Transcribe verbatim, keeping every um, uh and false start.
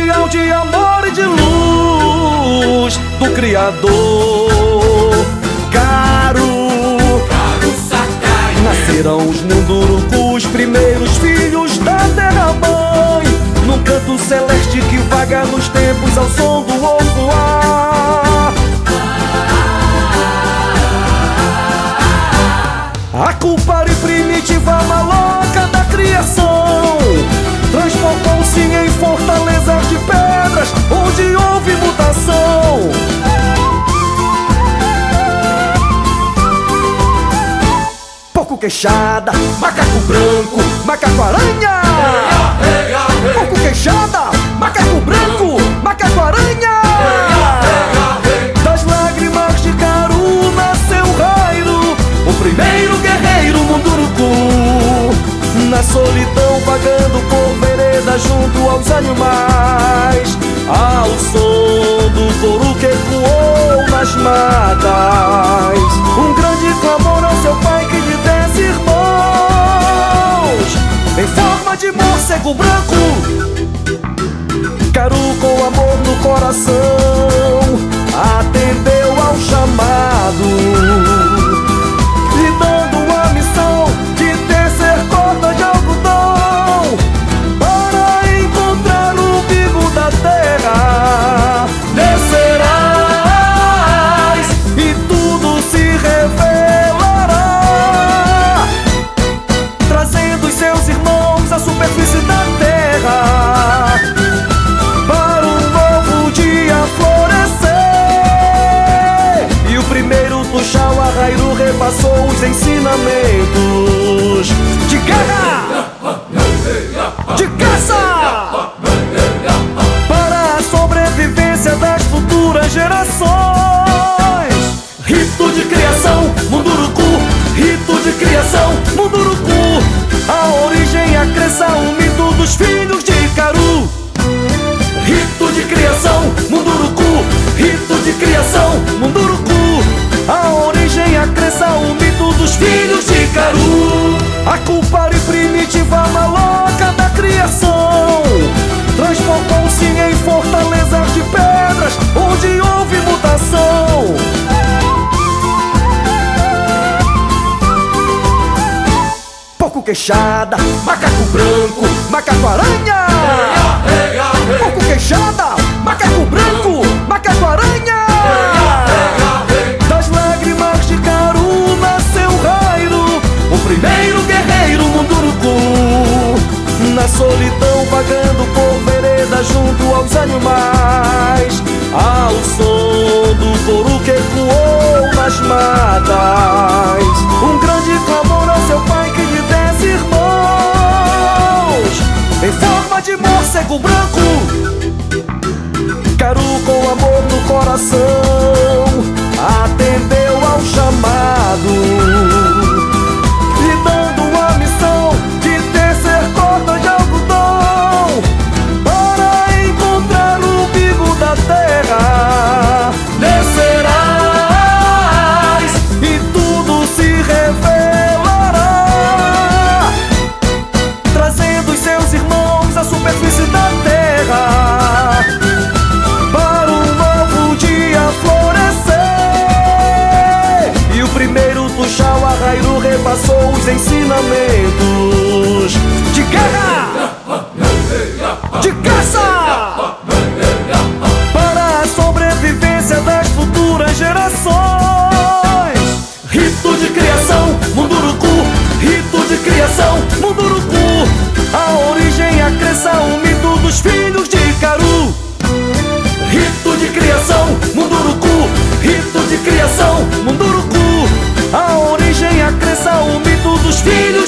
mundial de amor e de luz do Criador. Caru, Caru Sakai. Nascerão os mundurucus, primeiros filhos da terra-mãe, num canto celeste que vaga nos tempos ao som do ocoar. A culpar e primitiva maloca da criação transformou-se em fortalezas de pedras onde houve mutação. Porco queixada, macaco branco, macaco aranha. Porco queixada, macaco branco, macaco aranha. Das lágrimas de Caru nasceu Rairo, o primeiro guerreiro munduruku, na solidão vagando por vereda junto aos animais, ao som do coro que ecoou nas matas. Um grande clamor ao seu pai que lhe desse irmãos, em forma de morcego branco. Caru, com amor no coração, atendeu ao chamado, lhe dando a missão de tecer corda de algodão para encontrar o umbigo da terra. Descerás e tudo se revelará, trazendo os seus irmãos à superfície da terra para um novo dia florescer. E o primeiro Tuxau a Rairu repassou os ensinamentos de guerra, de caça, para a sobrevivência das futuras gerações. Rito de criação, munduruku. Rito de criação, munduruku. A origem, a crença, o mito dos filhos de Caru. Rito de criação, munduruku. Rito de criação, munduruku. A origem, a crença, o mito dos filhos de Caru. A culpar e primitiva maloca da criação transformou-se em fortalezas de pedras onde houve mutação. Porco queixada, macaco branco, macaco aranha. Porco queixada, macaco branco, macaco aranha. Das lágrimas de Caru nasceu Rairo, o primeiro guerreiro munduruku, na solidão vagando por vereda junto aos animais, ao som do coro que ecoou nas matas. Um grande clamor ao seu pai que lhe desse irmãos, em forma de morcego branco. Caru, com amor no coração, atendeu ao chamado, lhe dando a missão de tecer corda de algodão para encontrar o umbigo da terra. Descerás e tudo se revelará, trazendo os seus irmãos à superfície da terra para um novo dia florescer. E o primeiro Tuxau a Rairu repassou os ensinamentos de guerra, de caça, para a sobrevivência das futuras gerações. Rito de criação, munduruku. Rito de criação, munduruku. A origem, a crença, o mito dos filhos de Caru. Rito de criação, munduruku. Rito de criação, munduruku. A origem, a crença, o mito dos filhos